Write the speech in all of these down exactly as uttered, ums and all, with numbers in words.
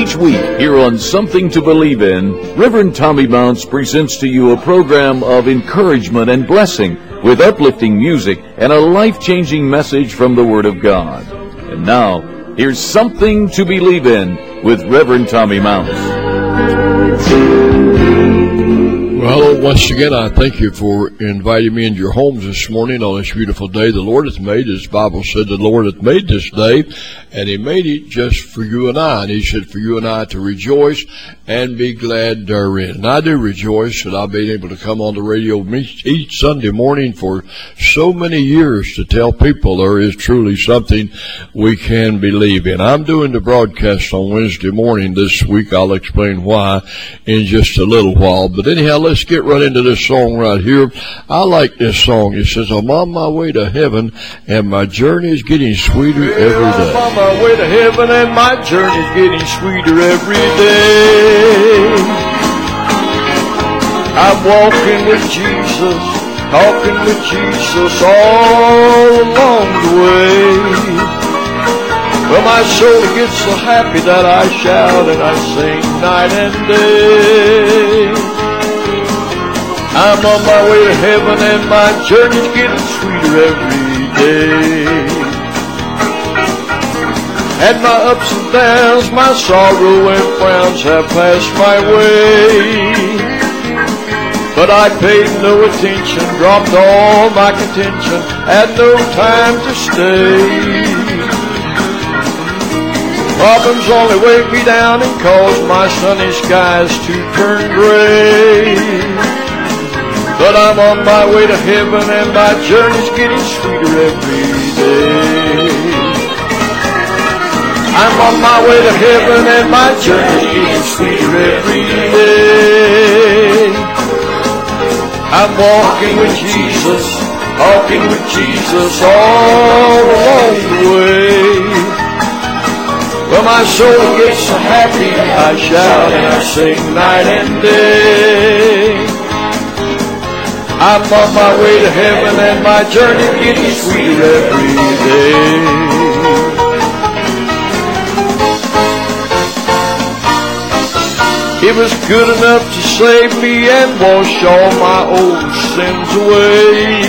Each week, here on Something to Believe In, Reverend Tommy Mounts presents to you a program of encouragement and blessing with uplifting music and a life-changing message from the Word of God. And now, here's Something to Believe In with Reverend Tommy Mounts. Well, once again, I thank you for inviting me into your homes this morning on this beautiful day the Lord hath made. As the Bible said, the Lord hath made this day, and He made it just for you and I. And He said for you and I to rejoice and be glad therein. And I do rejoice that I've been able to come on the radio each Sunday morning for so many years to tell people there is truly something we can believe in. I'm doing the broadcast on Wednesday morning this week. I'll explain why in just a little while. But anyhow, let's get right into this song right here. I like this song. It says, I'm on my way to heaven, and my journey is getting sweeter every day. I'm on my way to heaven, and my journey is getting sweeter every day. I'm walking with Jesus, talking with Jesus all along the way. Well, my soul gets so happy that I shout and I sing night and day. I'm on my way to heaven, and my journey's getting sweeter every day. And my ups and downs, my sorrow and frowns have passed my way. But I paid no attention, dropped all my contention, had no time to stay. Problems only weigh me down and cause my sunny skies to turn gray. But I'm on my way to heaven, and my journey's getting sweeter every day. I'm on my way to heaven, and my journey's getting sweeter every day. I'm walking with Jesus, talking with Jesus all along the way. Well, my soul gets so happy, I shout and I sing night and day. I'm on my way to heaven, and my journey getting sweeter every day. It was good enough to save me and wash all my old sins away.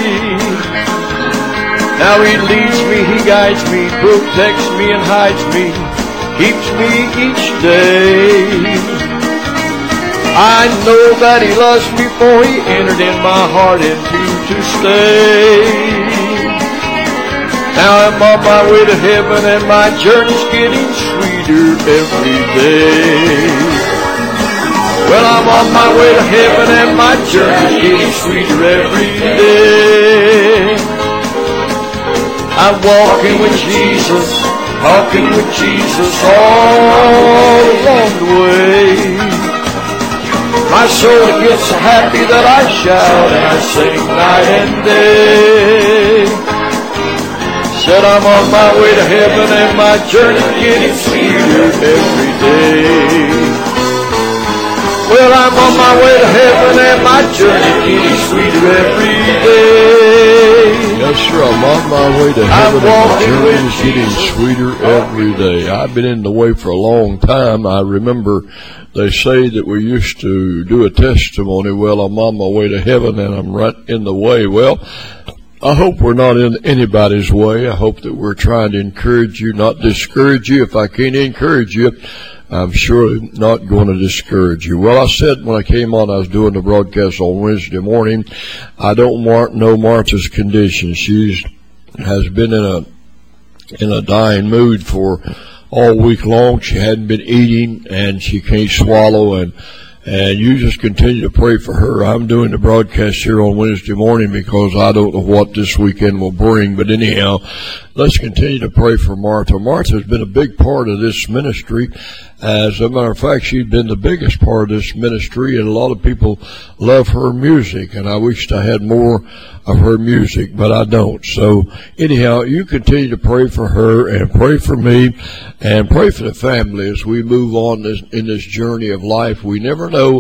Now He leads me, He guides me, protects me and hides me, keeps me each day. I know that He loves me, for He entered in my heart into to stay. Now I'm on my way to heaven, and my journey's getting sweeter every day. Well, I'm on my way to heaven, and my journey's getting sweeter every day. I'm walking with Jesus, talking with Jesus all along the way. My soul gets so happy that I shout and I sing night and day. Said I'm on my way to heaven, and my journey's getting sweeter every day. Well, I'm on my way to heaven, and my journey's getting sweeter every day. Yes, sir, I'm on my way to heaven, and my journey's getting sweeter every day. I've been in the way for a long time. I remember they say that we used to do a testimony, well, I'm on my way to heaven, and I'm right in the way. Well, I hope we're not in anybody's way. I hope that we're trying to encourage you, not discourage you. If I can't encourage you, I'm surely not going to discourage you. Well, I said when I came on, I was doing the broadcast on Wednesday morning, I don't mar- know Martha's condition. She has been in a in a dying mood for all week long. She hadn't been eating, and she can't swallow, and and you just continue to pray for her. I'm doing the broadcast here on Wednesday morning because I don't know what this weekend will bring, but anyhow, let's continue to pray for Martha. Martha has been a big part of this ministry. As a matter of fact, she's been the biggest part of this ministry, and a lot of people love her music, and I wished I had more of her music, but I don't. So anyhow, you continue to pray for her and pray for me and pray for the family as we move on this, in this journey of life. We never know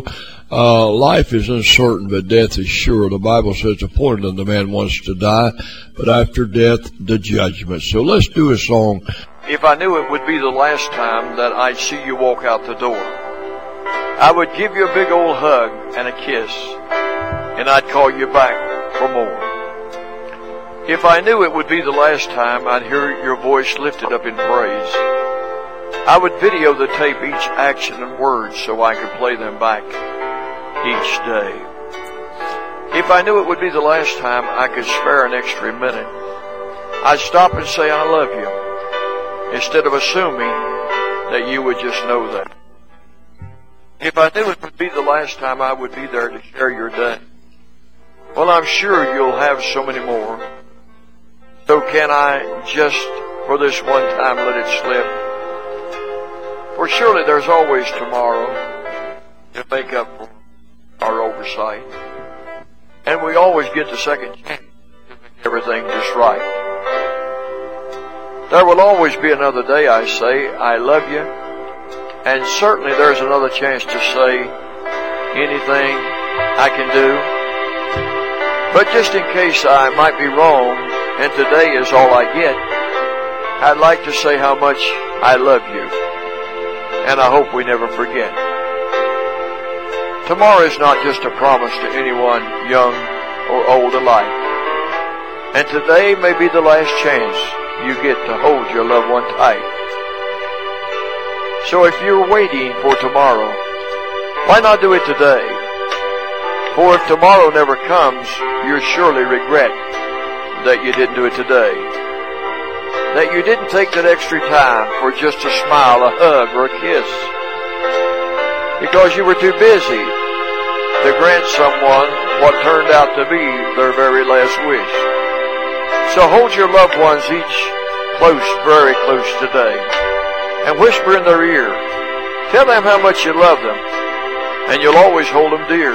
Uh, life is uncertain, but death is sure. The Bible says appointed unto man once to die, but after death, the judgment. So let's do a song. If I knew it would be the last time that I'd see you walk out the door, I would give you a big old hug and a kiss, and I'd call you back for more. If I knew it would be the last time I'd hear your voice lifted up in praise, I would video the tape each action and word so I could play them back each day. If I knew it would be the last time I could spare an extra minute, I'd stop and say I love you, instead of assuming that you would just know that. If I knew it would be the last time I would be there to share your day, well, I'm sure you'll have so many more. So can I just, for this one time, let it slip? For surely there's always tomorrow to make up for our oversight. And we always get the second chance to make everything just right. There will always be another day, I say, I love you. And certainly there's another chance to say anything I can do. But just in case I might be wrong, and today is all I get, I'd like to say how much I love you. And I hope we never forget. Tomorrow is not just a promise to anyone, young or old alike. And today may be the last chance you get to hold your loved one tight. So if you're waiting for tomorrow, why not do it today? For if tomorrow never comes, you'll surely regret that you didn't do it today. That you didn't take that extra time for just a smile, a hug, or a kiss. Because you were too busy to grant someone what turned out to be their very last wish. So hold your loved ones each close, very close today, and whisper in their ear. Tell them how much you love them, and you'll always hold them dear.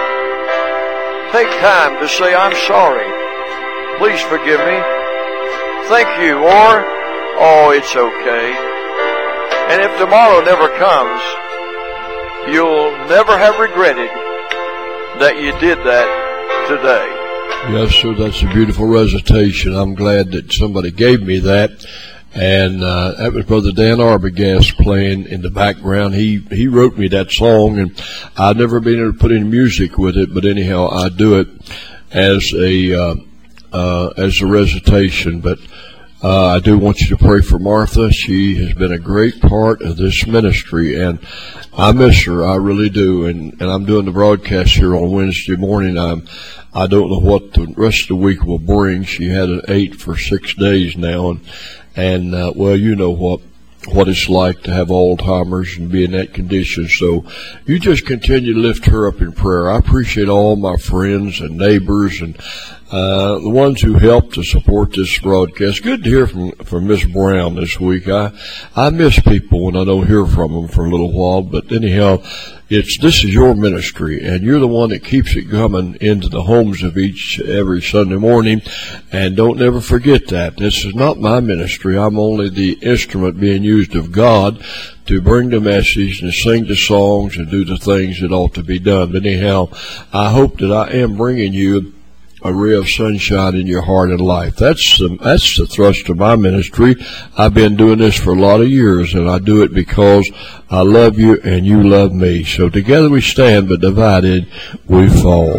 Take time to say, I'm sorry. Please forgive me. Thank you, or, oh, it's okay. And if tomorrow never comes, you'll never have regretted that you did that today. Yes, sir, that's a beautiful recitation. I'm glad that somebody gave me that. And uh, that was Brother Dan Arbogast playing in the background. He he wrote me that song, and I've never been able to put any music with it, but anyhow, I do it as a uh, uh, as a recitation. But uh, I do want you to pray for Martha. She has been a great part of this ministry, and I miss her. I really do. And and I'm doing the broadcast here on Wednesday morning. I'm I don't know what the rest of the week will bring. She had an eight for six days now, and. And, uh, well, you know what, what it's like to have Alzheimer's and be in that condition. So you just continue to lift her up in prayer. I appreciate all my friends and neighbors and, uh, the ones who helped to support this broadcast. Good to hear from, from Miss Brown this week. I, I miss people when I don't hear from them for a little while, but anyhow, it's, this is your ministry, and you're the one that keeps it coming into the homes of each, every Sunday morning, and don't never forget that. This is not my ministry. I'm only the instrument being used of God to bring the message and sing the songs and do the things that ought to be done. But anyhow, I hope that I am bringing you a ray of sunshine in your heart and life. That's the, that's the thrust of my ministry. I've been doing this for a lot of years, and I do it because I love you and you love me. So together we stand, but divided we fall.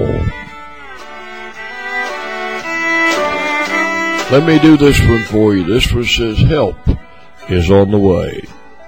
Let me do this one for you. This one says, help is on the way.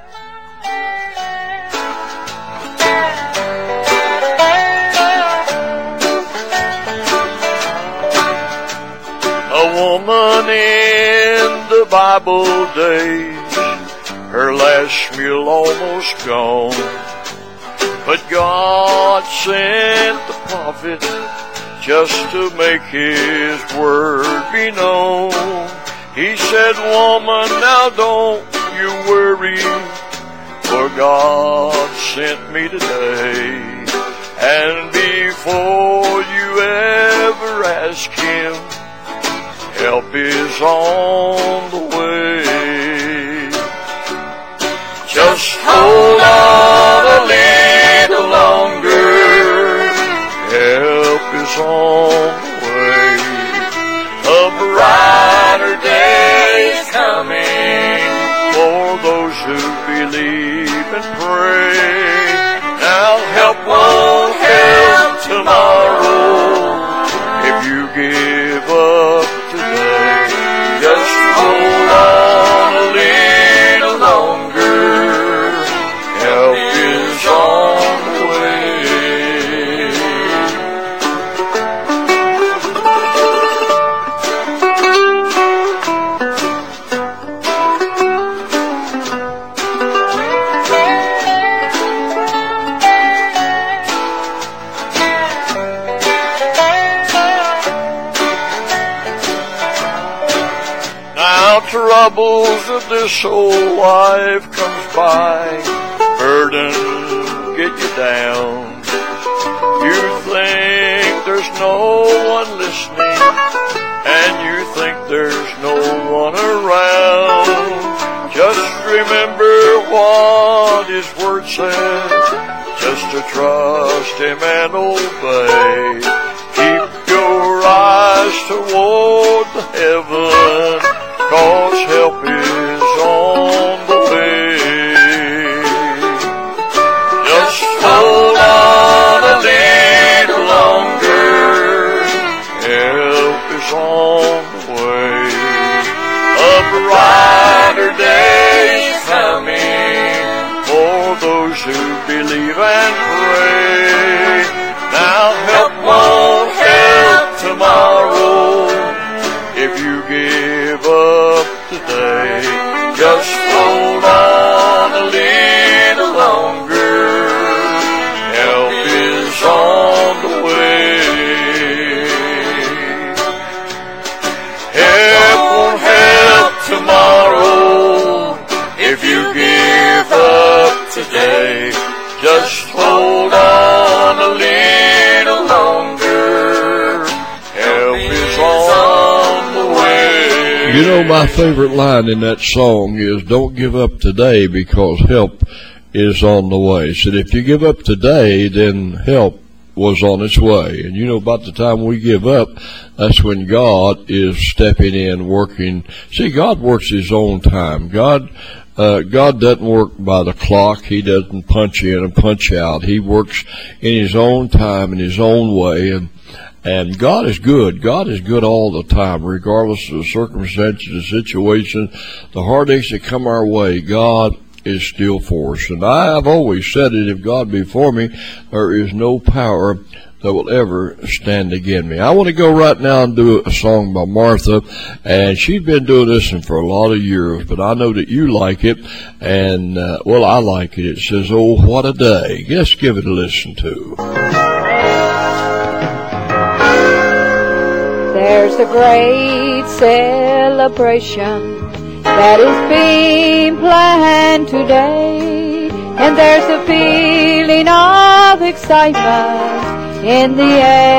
Woman in the Bible days, her last meal almost gone, but God sent the prophet just to make his word be known. He said, woman, now don't you worry, for God sent me today. And before you ever ask him, help is on the way. Just hold on a little longer. who believe and pray. Now help won't help tomorrow if you give up today. Just hold on a little longer. Help is on the way. Troubles of this old life comes by, burden get you down. You think there's no one listening, and you think there's no one around. Just remember what His Word says, just to trust Him and obey. Keep your eyes toward the heaven, 'cause help is on the way. Just hold on a little longer. Help is on the way. A brighter day is coming for those who believe and pray. Now help won't help tomorrow if you give up today. Just hold on a little longer. Help is on the way. Help won't help tomorrow if you give up today. Just hold on a little longer. Help is on the way. You know, my favorite line in that song is, don't give up today because help is on the way. So if you give up today, then help was on its way. And you know, about the time we give up, that's when God is stepping in, working. See, God works His own time. God, uh, God doesn't work by the clock. He doesn't punch in and punch out. He works in His own time, in His own way. And And God is good. God is good all the time, regardless of the circumstances, the situation, the heartaches that come our way. God is still for us. And I have always said it, if God be for me, there is no power that will ever stand against me. I want to go right now and do a song by Martha, and she's been doing this for a lot of years, but I know that you like it, and, uh, well, I like it. It says, oh, what a day. Let's give it a listen to. There's a great celebration that is being planned today, and there's a feeling of excitement in the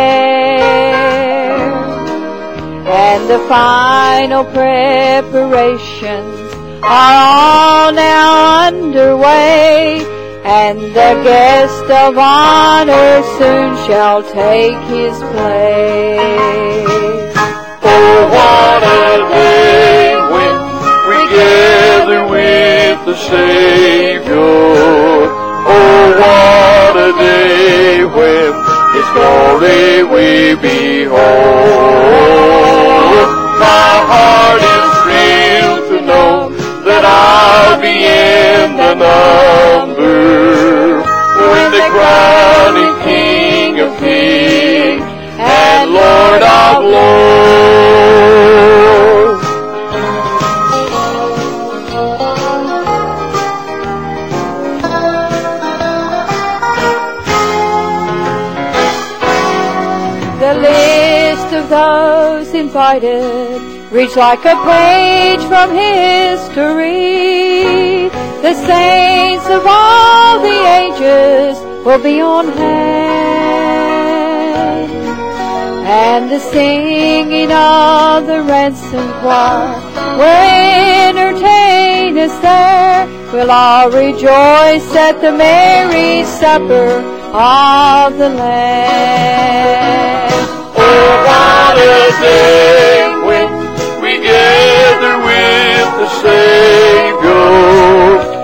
air, and the final preparations are all now underway, and the guest of honor soon shall take his place. Oh, what a day when we gather with the Savior. Oh, what a day when His glory we behold. My heart is thrilled to know that I'll be in the number when the crowning King of Kings and Lord of Lords. The list of those invited reads like a page from history. The saints of all the ages will be on hand, and the singing of the ransomed choir will entertain us there. We'll all rejoice at the merry supper of the Lamb. Oh, what a day when we gather with the Savior.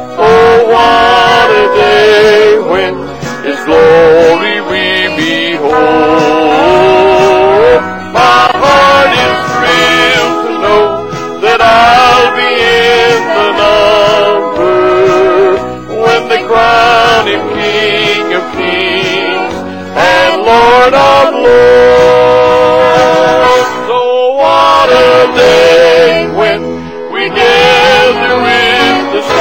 the day when we gather in the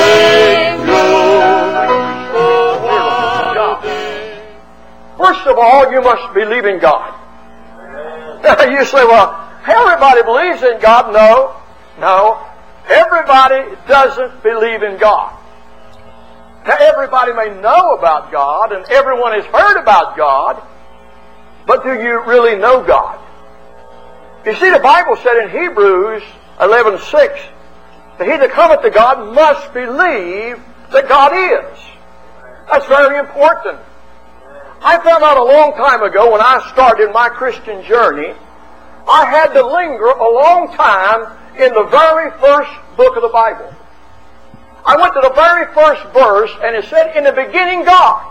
Savior. First of all, you must believe in God. Now you say, well, everybody believes in God. No, no. Everybody doesn't believe in God. Now everybody may know about God, and everyone has heard about God, but do you really know God? You see, the Bible said in Hebrews eleven six that he that cometh to God must believe that God is. That's very important. I found out a long time ago when I started my Christian journey, I had to linger a long time in the very first book of the Bible. I went to the very first verse and it said, in the beginning God.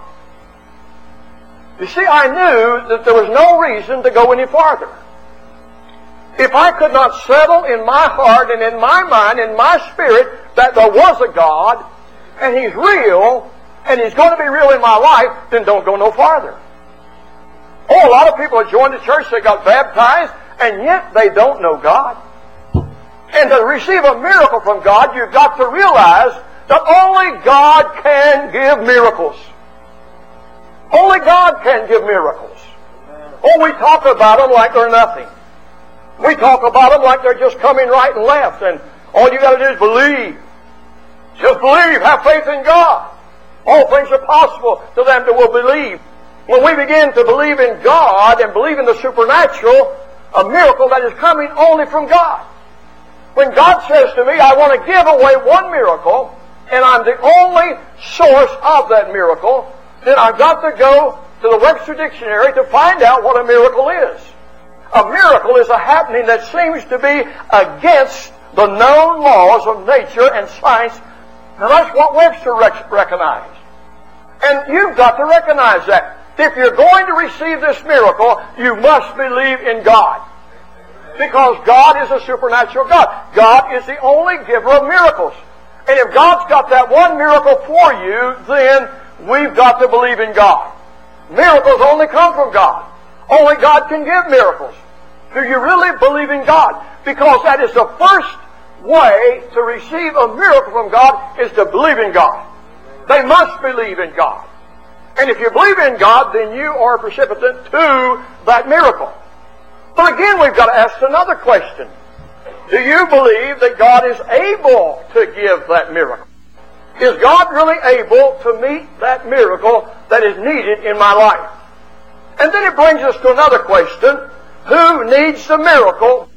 You see, I knew that there was no reason to go any farther. If I could not settle in my heart and in my mind, in my spirit, that there was a God, and He's real, and He's going to be real in my life, then don't go no farther. Oh, a lot of people have joined the church, they got baptized, and yet they don't know God. And to receive a miracle from God, you've got to realize that only God can give miracles. Only God can give miracles. Oh, we talk about them like they're nothing. We talk about them like they're just coming right and left, and all you got to do is believe. Just believe. Have faith in God. All things are possible to them that will believe. When we begin to believe in God and believe in the supernatural, a miracle that is coming only from God. When God says to me, I want to give away one miracle, and I'm the only source of that miracle, then I've got to go to the Webster Dictionary to find out what a miracle is. A miracle is a happening that seems to be against the known laws of nature and science. Now that's what Webster rec- recognized. And you've got to recognize that. If you're going to receive this miracle, you must believe in God. Because God is a supernatural God. God is the only giver of miracles. And if God's got that one miracle for you, then we've got to believe in God. Miracles only come from God. Only God can give miracles. Do you really believe in God? Because that is the first way to receive a miracle from God, is to believe in God. They must believe in God. And if you believe in God, then you are a precipitant to that miracle. But again, we've got to ask another question. Do you believe that God is able to give that miracle? Is God really able to meet that miracle that is needed in my life? And then it brings us to another question. Who needs the miracle?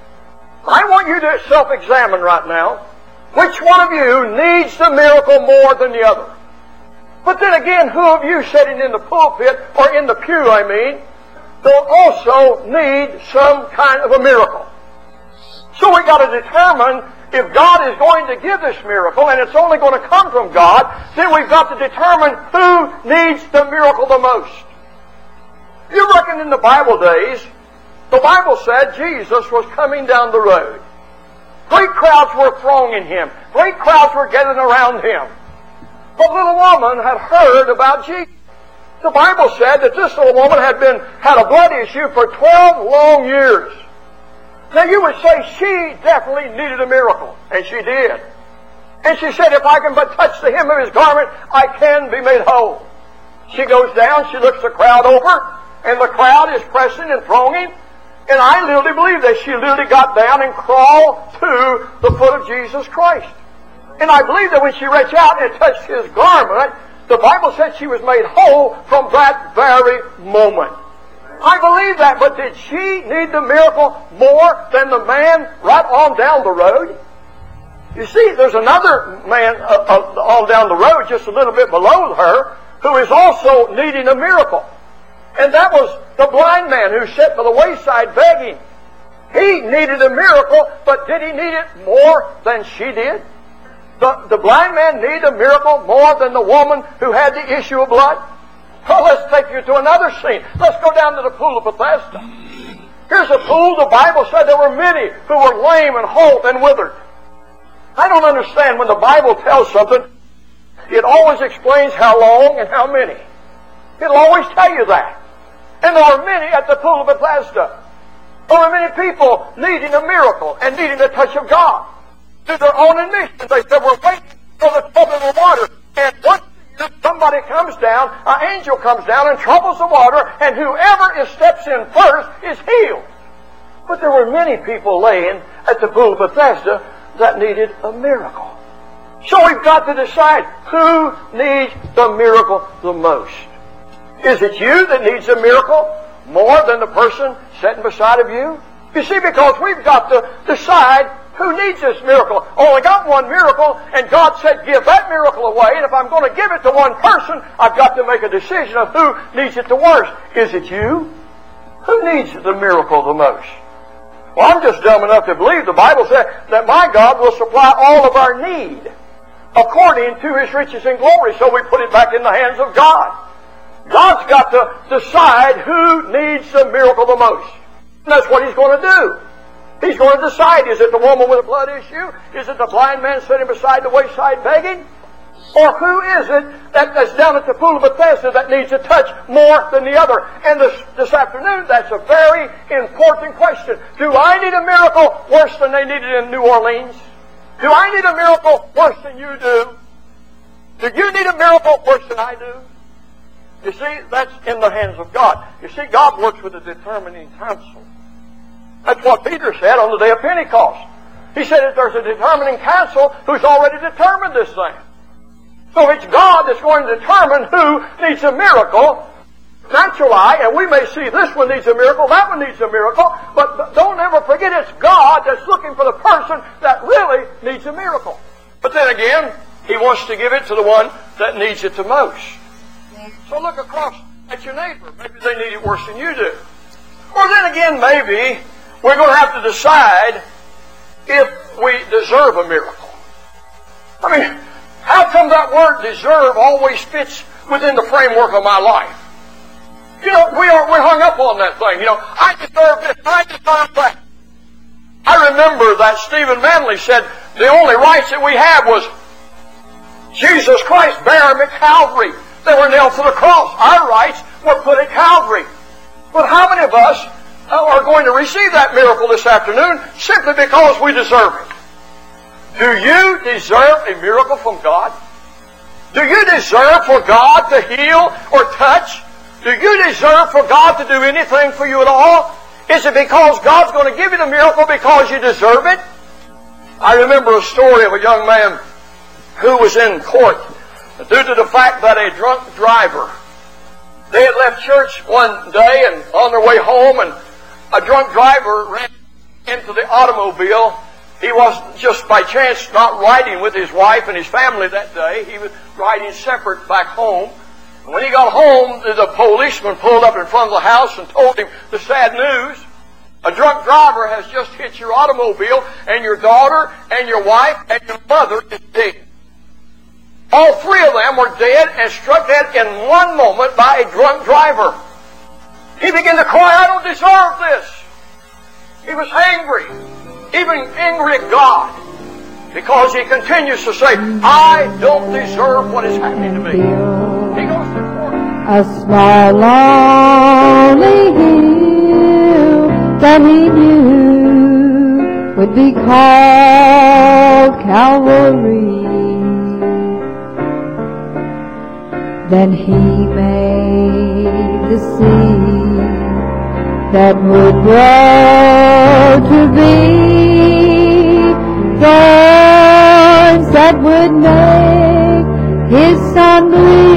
I want you to self-examine right now. Which one of you needs the miracle more than the other? But then again, who of you sitting in the pulpit, or in the pew, I mean, don't also need some kind of a miracle? So we've got to determine if God is going to give this miracle, and it's only going to come from God, then we've got to determine who needs the miracle the most. You reckon in the Bible days, the Bible said Jesus was coming down the road. Great crowds were thronging Him. Great crowds were getting around Him. The little woman had heard about Jesus. The Bible said that this little woman had been had a blood issue for twelve long years. Now you would say she definitely needed a miracle, and she did. And she said, if I can but touch the hem of His garment, I can be made whole. She goes down, she looks the crowd over, and the crowd is pressing and thronging. And I literally believe that she literally got down and crawled to the foot of Jesus Christ. And I believe that when she reached out and touched His garment, the Bible said she was made whole from that very moment. I believe that, but did she need the miracle more than the man right on down the road? You see, there's another man uh, uh, on down the road, just a little bit below her, who is also needing a miracle. And that was the blind man who sat by the wayside begging. He needed a miracle, but did he need it more than she did? The, the blind man needed a miracle more than the woman who had the issue of blood? Well, let's take you to another scene. Let's go down to the pool of Bethesda. Here's a pool. The Bible said there were many who were lame and halt and withered. I don't understand when the Bible tells something, it always explains how long and how many. It'll always tell you that. And there were many at the pool of Bethesda. There were many people needing a miracle and needing the touch of God. To their own admission, they said, we're waiting for the trouble of the water. And once somebody comes down, an angel comes down and troubles the water, and whoever is steps in first is healed. But there were many people laying at the pool of Bethesda that needed a miracle. So we've got to decide who needs the miracle the most. Is it you that needs a miracle more than the person sitting beside of you? You see, because we've got to decide who needs this miracle. Only got one miracle, and God said, give that miracle away, and if I'm going to give it to one person, I've got to make a decision of who needs it the worst. Is it you? Who needs the miracle the most? Well, I'm just dumb enough to believe the Bible said that my God will supply all of our need according to His riches and glory. So we put it back in the hands of God. God's got to decide who needs the miracle the most. And that's what He's going to do. He's going to decide, is it the woman with a blood issue? Is it the blind man sitting beside the wayside begging? Or who is it that, that's down at the pool of Bethesda that needs a touch more than the other? And this, this afternoon, that's a very important question. Do I need a miracle worse than they needed in New Orleans? Do I need a miracle worse than you do? Do you need a miracle worse than I do? You see, that's in the hands of God. You see, God works with a determining counsel. That's what Peter said on the day of Pentecost. He said that there's a determining counsel who's already determined this thing. So it's God that's going to determine who needs a miracle. Natural eye, and we may see this one needs a miracle, that one needs a miracle, but don't ever forget it's God that's looking for the person that really needs a miracle. But then again, He wants to give it to the one that needs it the most. So look across at your neighbor. Maybe they need it worse than you do. Or then again, maybe we're going to have to decide if we deserve a miracle. I mean, how come that word deserve always fits within the framework of my life? You know, we are, we're hung up on that thing. You know, I deserve this, I deserve that. I remember that Stephen Manley said the only rights that we had was Jesus Christ bare them at Calvary. They were nailed to the cross. Our rights were put at Calvary. But how many of us are going to receive that miracle this afternoon simply because we deserve it? Do you deserve a miracle from God? Do you deserve for God to heal or touch? Do you deserve for God to do anything for you at all? Is it because God's going to give you the miracle because you deserve it? I remember a story of a young man who was in court due to the fact that a drunk driver, they had left church one day and on their way home, and a drunk driver ran into the automobile. He was just by chance not riding with his wife and his family that day. He was riding separate back home. And when he got home, the policeman pulled up in front of the house and told him the sad news. A drunk driver has just hit your automobile, and your daughter and your wife and your mother is dead. All three of them were dead and struck dead in one moment by a drunk driver. He began to cry, I don't deserve this. He was angry, even angry at God, because he continues to say, I don't deserve what is happening to me. He goes to court. A small, lonely hill that he knew would be called Calvary. Then he made the sea that would grow to be thorns that would make his son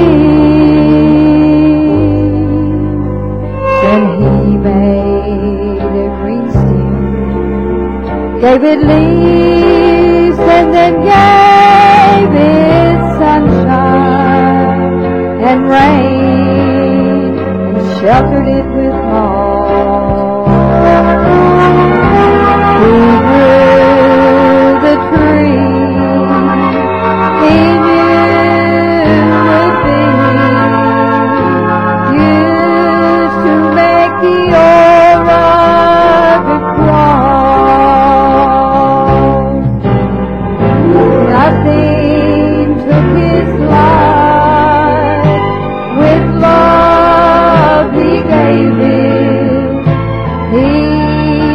bleed. Then he made a green stem, gave it leaves, and then gave it sunshine and rain, and sheltered it with moss. He grew the tree he knew would be used to make the old rugged cross. Nothing took his life. Love he gave him, he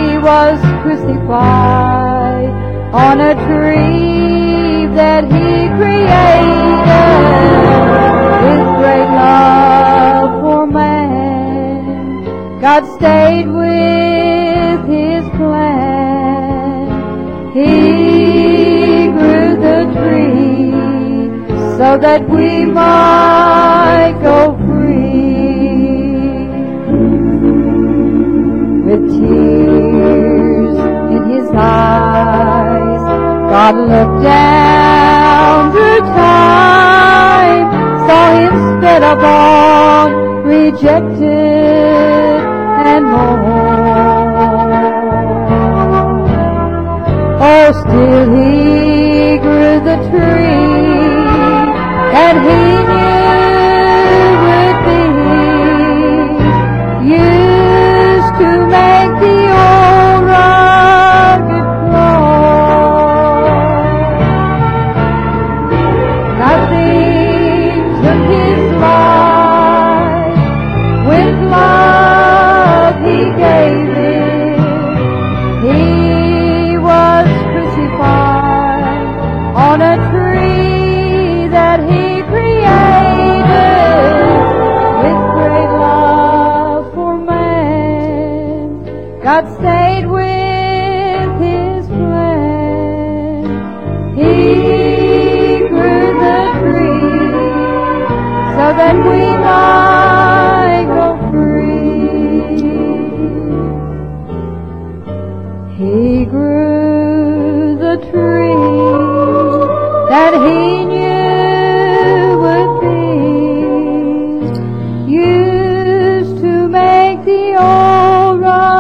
crucified on a tree that He created. His great love for man, God stayed with His plan. He grew the tree so that we might go free. With tears in His eyes, God looked down through time, saw Him spit upon, rejected and mourned. Oh, still He grew the tree that He knew would be used to make the old rugged cross. Nothing took His life, with love He gave it. He was crucified on a tree that He created. With great love for man, God stayed with His plan. He grew the tree so that we might go free. He grew the tree that He knew would be used to make the old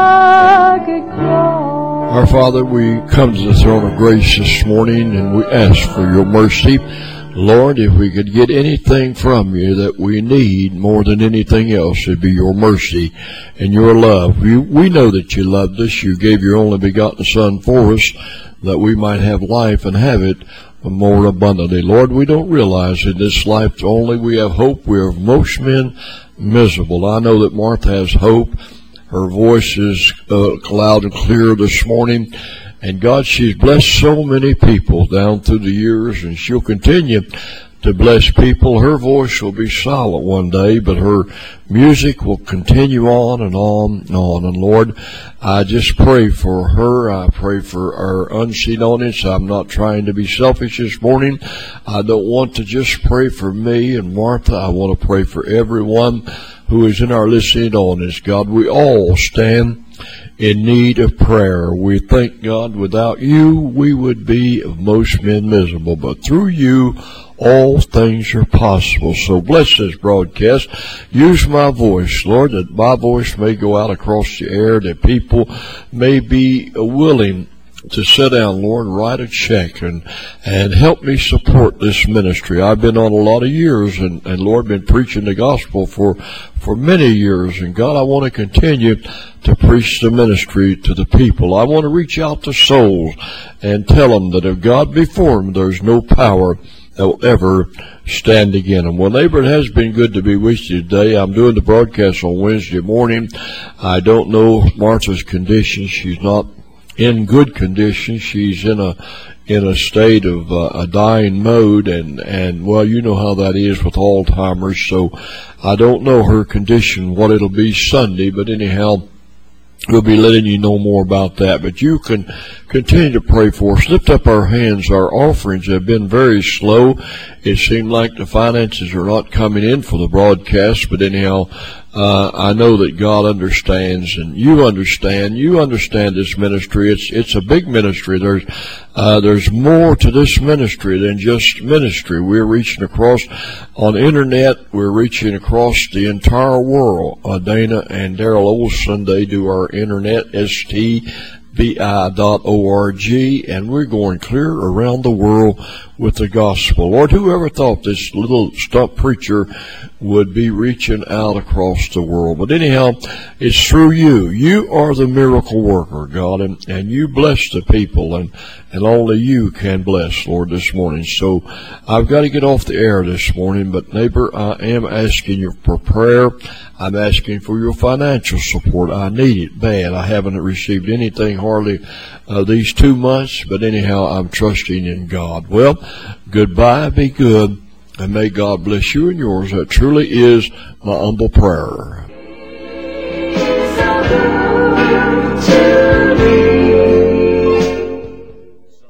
rugged cross. Our Father, we come to the throne of grace this morning and we ask for your mercy. Lord, if we could get anything from you that we need more than anything else, it'd be your mercy and your love. We, we know that you loved us. You gave your only begotten Son for us that we might have life and have it more abundantly. Lord, we don't realize in this life only we have hope. We are most men miserable. I know that Martha has hope. Her voice is uh, loud and clear this morning. And God, she's blessed so many people down through the years, and she'll continue to bless people. Her voice will be silent one day, but her music will continue on and on and on. And Lord, I just pray for her. I pray for our unseen audience. I'm not trying to be selfish this morning. I don't want to just pray for me and Martha. I want to pray for everyone who is in our listening audience. God, we all stand in need of prayer. We thank God, without you, we would be of most men miserable. But through you, all things are possible. So bless this broadcast. Use my voice, Lord, that my voice may go out across the air, that people may be willing to sit down, Lord, write a check and and help me support this ministry. I've been on a lot of years, and, and Lord, been preaching the gospel for for many years. And God, I want to continue to preach the ministry to the people. I want to reach out to souls and tell them that if God be for them, there's no power that will ever stand again. And well, neighbor, it has been good to be with you today. I'm doing the broadcast on Wednesday morning. I don't know Martha's condition. She's not in good condition. She's in a in a state of uh, a dying mode, and and well, you know how that is with Alzheimer's. So I don't know her condition, what it'll be Sunday, but anyhow, we'll be letting you know more about that. But you can continue to pray for us. Lift up our hands. Our offerings have been very slow. It seemed like the finances are not coming in for the broadcast, but anyhow, uh, I know that God understands, and you understand. You understand this ministry. It's it's a big ministry. There's uh, there's more to this ministry than just ministry. We're reaching across on the internet. We're reaching across the entire world. Uh, Dana and Daryl Olson, they do our internet, S T B I dot org, and we're going clear around the world with the gospel. Lord, whoever thought this little stump preacher would be reaching out across the world. But anyhow, it's through you. You are the miracle worker, God, and, and you bless the people, and, and only you can bless, Lord, this morning. So I've got to get off the air this morning, but neighbor, I am asking you for prayer. I'm asking for your financial support. I need it bad. I haven't received anything hardly uh, these two months, but anyhow, I'm trusting in God. Well, goodbye, be good, and may God bless you and yours. That truly is my humble prayer. So good to